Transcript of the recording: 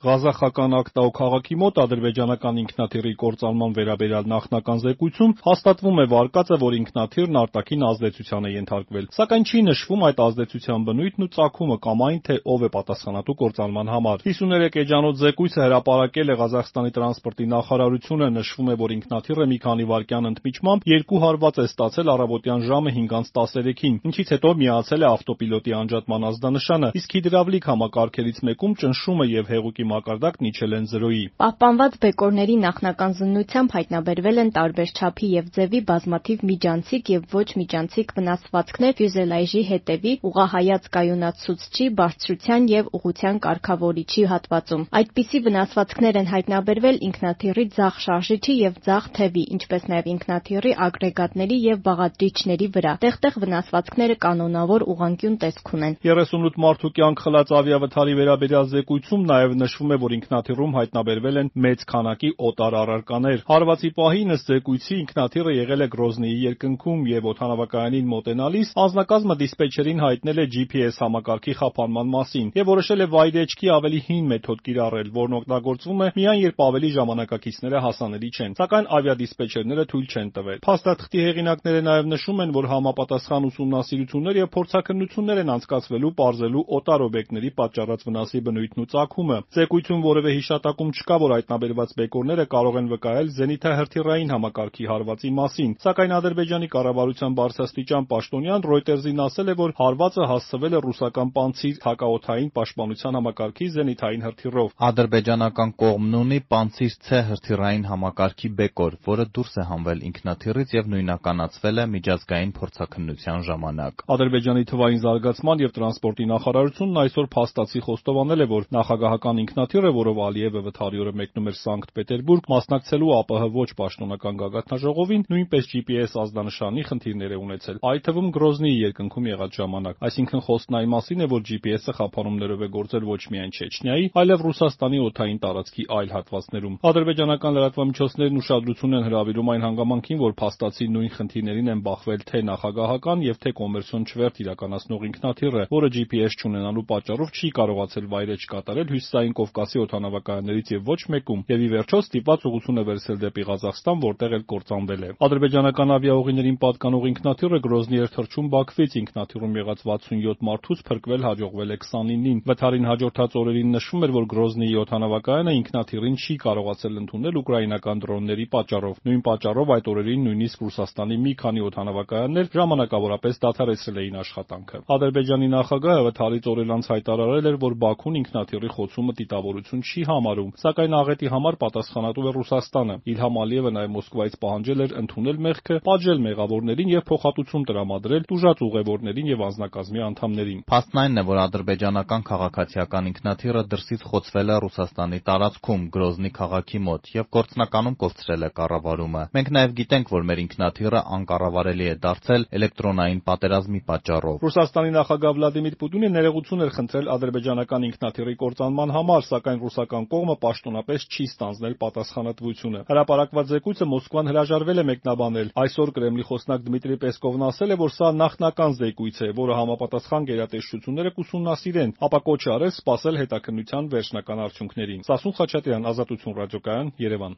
Ղազախական Ակտաու քաղաքի մոտ ադրբեջանական ինքնաթիռի կործանման վերաբերյալ նախնական զեկույցում հաստատվում է վարկածը, որ ինքնաթիռն արտաքին ազդեցության է ենթարկվել, սակայն չի նշվում այդ ազդեցության բնույթն ու ծագումը կամ այն, թե ով է պատասխանատու կործանման համար։ 53 էջանոց զեկույցը հրապարակել է Ղազախստանի տրանսպորտի նախարարությունը, նշվում է, որ ինքնաթիռը մի քանի վայրկյան ընդմիջմամբ 2 հարված է ստացել առավոտյան ժամը 5:13-ին, ինչից հետո միացել է ավտոպիլոտի անջատման ազդանշանը, իսկ հիդրավլիկ համակարգերից մեկում ճնշումը եւ հեղուկի մակարդակն իջել են 0-ի։ Պահպանված բեկորների նախնական զննությամբ հայտնաբերվել են տարբեր չափի եւ ձևի բազմաթիվ միջանցիկ եւ ոչ միջանցիկ վնասվածքներ ֆյուզելաժի հետեւի ուղղահայաց կայունացուցչի, բարձրության եւ ուղղության կարգավորիչի հատվածում։ Այդպիսի վնասվածքներ են հայտնաբերվել ինքնաթիռի ձախ շարժիչի եւ ձախ թևի, ինչպես նաեւ ինքնաթիռի ագրեգատների եւ բաղադրիչների վրա։ Տեղ-տեղ վնասվածքները կանոնավոր ուղղանկյուն տեսք ունեն։ 38 մարդու կյանք խլած ավիավթարի վերաբերյալ զեկույցում նաեւ նշվում է, որ ինքնաթիռում հայտնաբերվել են մեծ քանակի օտար առարկաներ։ Հարվածի պահին ըստ զեկույցի ինքնաթիռը եղել է Գրոզնիի երկնքում եւ օդանավակայանին մոտենալիս անձնակազմը դիսպեչերին հայտնել է GPS համակարգի խափանման մասին եւ որոշել է վայրեջքի ավելի հին մեթոդ կիրառել, որն օգտագործվում է միայն երբ ավելի ժամանակակիցները հասանելի չեն, սակայն ավիադիսպեչերները թույլ չեն տվել։ Փաստաթղթի հեղինակները նաեւ նշում են, որ համապատասխան ուսումնասիրություններ եւ փորձաքննություններ են անցկացվելու պարզելու օտար օբյեկտների պատճառած վնասի բնույթն ու ծագումը։ Զեկույցում որևէ հիշատակում չկա, որ հայտնաբերված բեկորները կարող են վկայել զենիթահրթիռային համակարգի հարվածի մասին, սակայն Ադրբեջանի կառավարության բարձրաստիճան պաշտոնյան Reuters-ին ասել է, որ հարվածը հասցվել է ռուսական Պանցիր հակաօդային պաշտպանության համակարգի զենիթային հրթիռով։ Ադրբեջանական կողմն ունի Պանցիր C հրթիռային համակարգի բեկոր, որը դուրս է հանվել ինքնաթիռից եւ նույնականացվել է միջազգային փորձաքննության ժամանակ։ Ադրբեջանի թվային զարգացման եւ տրանսպորտի նախարարությունն այսօր փաստացի խոստովանել է, որ նախագահական ինքնաթիռը, որով Ալիևը վթարի օրը մեկնում էր Սանկտ Պետերբուրգ, մասնակցելու ԱՊՀ ոչ պաշտոնական գագաթնաժողովին, նույնպես GPS ազդանշանի խնդիրներ է ունեցել, այդ թվում Գրոզնիի երկնքում եղած ժամանակ։ Այսինքն խոսքն այն մասին է, որ GPS-ը խափանումներով է գործել ոչ միայն Չեչնիայի, այլև Ռուսաստանի օդային տարածքի այլ հատվածներում։ Ադրբեջանական լրատվամիջոցներն ուշադրություն են հրավիրում այն հանգամանքին, որ փաստացի նույն խնդիրներին են բախվել թե նախագահական եւ թե կոմերցիոն չվերթ իրականացնող ինքնաթիռը, որը GPS չունենալու պատճառով չի կարողացել վայրէջք կատարել Հյուսիսային Կովկասի օդանավակայաններից եւ ոչ մեկում, եւ ի վերջո ստիպված ուղղություն է վերցրել դեպի Ղազախստան, որտեղ էլ կործանվել է։ Ադրբեջանական ավիաուղիներին պատկանող ինքնաթիռը Գրոզնի էր թռչում Բաքվից, ինքնաթիռում եղած 67 մարդուց փրկվել հաջողվել է 29-ին։ Վթարին հաջորդած օրերին նշվում էր, որ Գրոզնիի օդանավակայանը ինքնաթիռին չի կարողացել ընդունել ուկրաինական դրոնների պատճառով։ Նույն պատճառով այդ օրերին նույնիսկ Ռուսաստանի մի քանի օդանավակայաններ ժամանակավորապես դադարեցրել էին աշխատանքը։ Ադրբեջանի նախագահը վթարից օրեր անց հայտարարել էր, որ Բաքուն ինքնաթիռի խոցումը դիտավորություն չի համարում, սակայն աղետի համար պատասխանատու է Ռուսաստանը։ Իլհամ Ալիևը նաև Մոսկվայից պահանջել էր ընդունել մեղքը, պատժել մեղավորներին եւ փոխհատուցում տրամադրել տուժած ուղևորներին եւ անձնակազմի անդամներին։ Փաստն այն է, որ ադրբեջանական քաղաքացիական ինքնաթիռը դրսից խոցվել է Ռուսաստանի տարածքում Գրոզնի քաղաքի մոտ եւ գործնականում կորցրել է կառավարումը։ Մենք նաեւ գիտենք, որ մեր ինքնաթիռը անկառավարելի է դարձել էլեկտրոնային պատերազմի պատճառով։ Ռուսաստանի նախագահ Վլադիմիր Պուտինը ներողություն էր խնդրել ադրբեջանական ինքնաթիռի կործանման համար, սակայն ռուսական կողմը պաշտոնապես չի ստանձնել պատասխանատվությունը։ Հրապարակված զեկույցը Մոսկվան հրաժարվել է մեկնաբանել։ Այսօր Կրեմլի խոսնակ Դմիտրի Պեսկովն ասել է, որ սա նախնական զեկույց է, որը համապատասխան գերատեսչությունները կուսումնասիրեն, ապա կոչ է արել սպասել հետաքննության վերջնական արդյունքներին։ Սասուն Խաչատրյան, Ազատություն ռադիոկայան, Երևան։